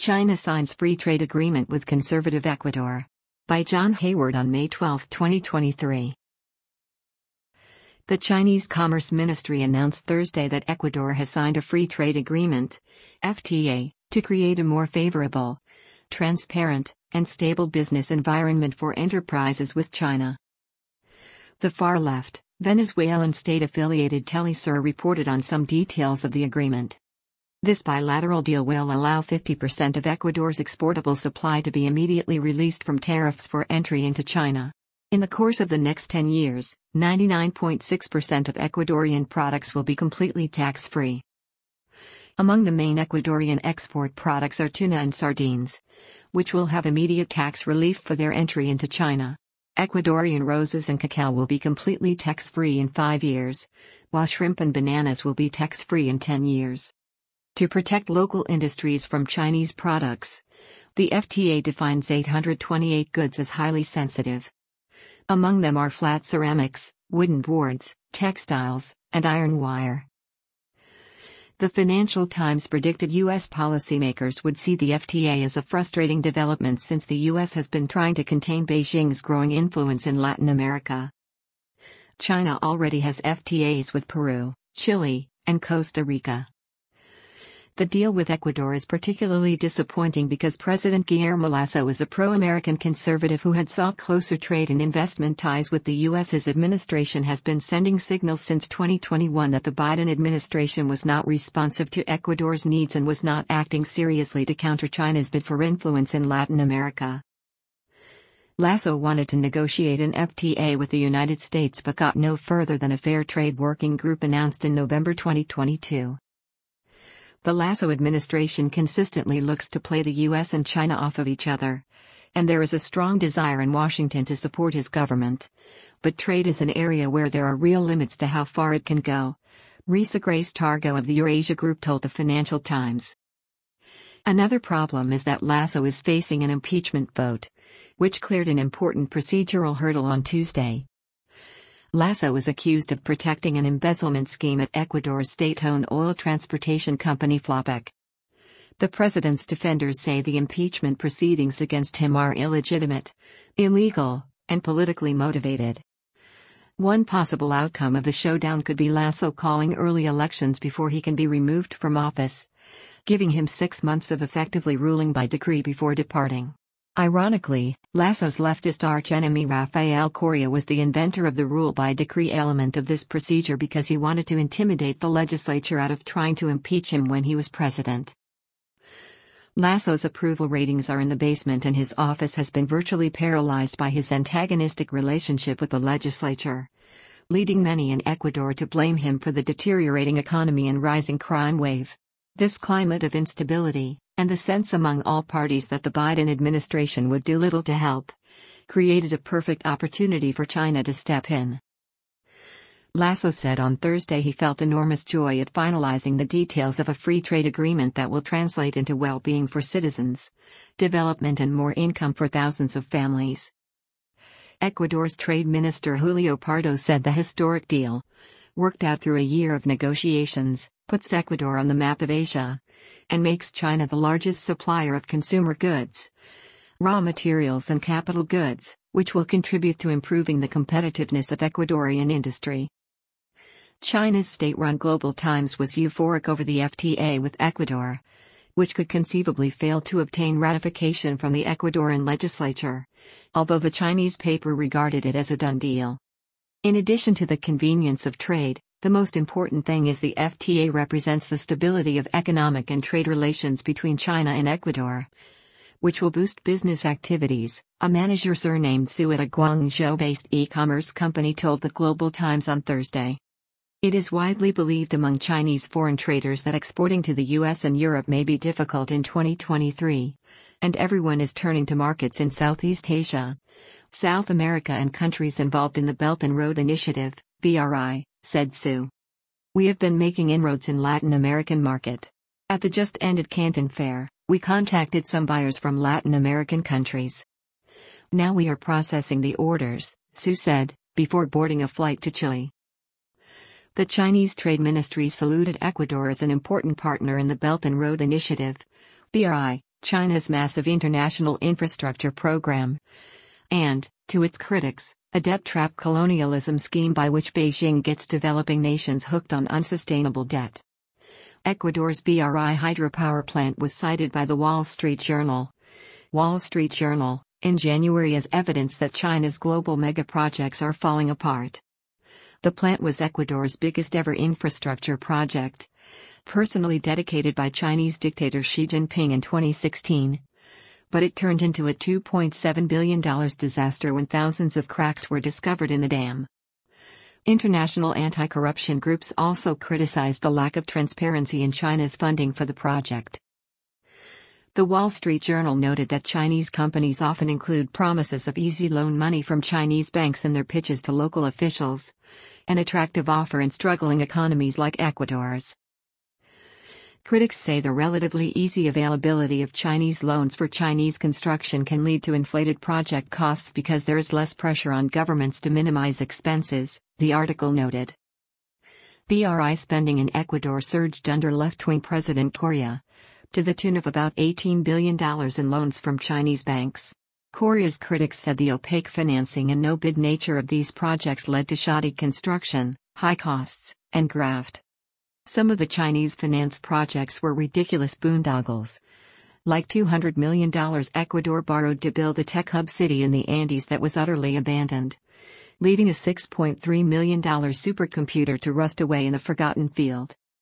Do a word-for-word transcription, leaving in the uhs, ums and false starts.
China signs free trade agreement with conservative Ecuador. By John Hayward on May twelfth, twenty twenty-three. The Chinese Commerce Ministry announced Thursday that Ecuador has signed a free trade agreement, F T A, to create a more favorable, transparent, and stable business environment for enterprises with China. The far-left, Venezuelan state-affiliated Telesur reported on some details of the agreement. This bilateral deal will allow fifty percent of Ecuador's exportable supply to be immediately released from tariffs for entry into China. In the course of the next ten years, ninety-nine point six percent of Ecuadorian products will be completely tax-free. Among the main Ecuadorian export products are tuna and sardines, which will have immediate tax relief for their entry into China. Ecuadorian roses and cacao will be completely tax-free in five years, while shrimp and bananas will be tax-free in ten years. To protect local industries from Chinese products, the F T A defines eight hundred twenty-eight goods as highly sensitive. Among them are flat ceramics, wooden boards, textiles, and iron wire. The Financial Times predicted U S policymakers would see the F T A as a frustrating development since the U S has been trying to contain Beijing's growing influence in Latin America. China already has F T As with Peru, Chile, and Costa Rica. The deal with Ecuador is particularly disappointing because President Guillermo Lasso is a pro-American conservative who had sought closer trade and investment ties with the U S. His administration has been sending signals since twenty twenty-one that the Biden administration was not responsive to Ecuador's needs and was not acting seriously to counter China's bid for influence in Latin America. Lasso wanted to negotiate an F T A with the United States but got no further than a Fair Trade Working Group announced in November twenty twenty-two. The Lasso administration consistently looks to play the U S and China off of each other, and there is a strong desire in Washington to support his government. But trade is an area where there are real limits to how far it can go, Risa Grace Targo of the Eurasia Group told the Financial Times. Another problem is that Lasso is facing an impeachment vote, which cleared an important procedural hurdle on Tuesday. Lasso is accused of protecting an embezzlement scheme at Ecuador's state-owned oil transportation company Flopec. The president's defenders say the impeachment proceedings against him are illegitimate, illegal, and politically motivated. One possible outcome of the showdown could be Lasso calling early elections before he can be removed from office, giving him six months of effectively ruling by decree before departing. Ironically, Lasso's leftist archenemy Rafael Correa was the inventor of the rule by decree element of this procedure because he wanted to intimidate the legislature out of trying to impeach him when he was president. Lasso's approval ratings are in the basement and his office has been virtually paralyzed by his antagonistic relationship with the legislature, leading many in Ecuador to blame him for the deteriorating economy and rising crime wave. This climate of instability, and the sense among all parties that the Biden administration would do little to help, created a perfect opportunity for China to step in. Lasso said on Thursday he felt enormous joy at finalizing the details of a free trade agreement that will translate into well-being for citizens, development and more income for thousands of families. Ecuador's Trade Minister Julio Pardo said the historic deal, worked out through a year of negotiations, puts Ecuador on the map of Asia, and makes China the largest supplier of consumer goods, raw materials and capital goods, which will contribute to improving the competitiveness of Ecuadorian industry. China's state-run Global Times was euphoric over the F T A with Ecuador, which could conceivably fail to obtain ratification from the Ecuadorian legislature, although the Chinese paper regarded it as a done deal. In addition to the convenience of trade, the most important thing is the F T A represents the stability of economic and trade relations between China and Ecuador, which will boost business activities, a manager surnamed Su at a Guangzhou-based e-commerce company told the Global Times on Thursday. It is widely believed among Chinese foreign traders that exporting to the U S and Europe may be difficult in twenty twenty-three, and everyone is turning to markets in Southeast Asia, South America and countries involved in the Belt and Road Initiative, B R I, said Su. We have been making inroads in Latin American market. At the just-ended Canton Fair, we contacted some buyers from Latin American countries. Now we are processing the orders, Su said, before boarding a flight to Chile. The Chinese Trade Ministry saluted Ecuador as an important partner in the Belt and Road Initiative, B R I, China's massive international infrastructure program, and, to its critics, a debt-trap colonialism scheme by which Beijing gets developing nations hooked on unsustainable debt. Ecuador's B R I hydropower plant was cited by the Wall Street Journal. Wall Street Journal, in January as evidence that China's global megaprojects are falling apart. The plant was Ecuador's biggest ever infrastructure project, personally dedicated by Chinese dictator Xi Jinping in twenty sixteen. But it turned into a two point seven billion dollars disaster when thousands of cracks were discovered in the dam. International anti-corruption groups also criticized the lack of transparency in China's funding for the project. The Wall Street Journal noted that Chinese companies often include promises of easy loan money from Chinese banks in their pitches to local officials, an attractive offer in struggling economies like Ecuador's. Critics say the relatively easy availability of Chinese loans for Chinese construction can lead to inflated project costs because there is less pressure on governments to minimize expenses, the article noted. B R I spending in Ecuador surged under left-wing President Correa, to the tune of about eighteen billion dollars in loans from Chinese banks. Correa's critics said the opaque financing and no-bid nature of these projects led to shoddy construction, high costs, and graft. Some of the Chinese-financed projects were ridiculous boondoggles. Like two hundred million dollars Ecuador borrowed to build a tech hub city in the Andes that was utterly abandoned, leaving a six point three million dollars supercomputer to rust away in a forgotten field.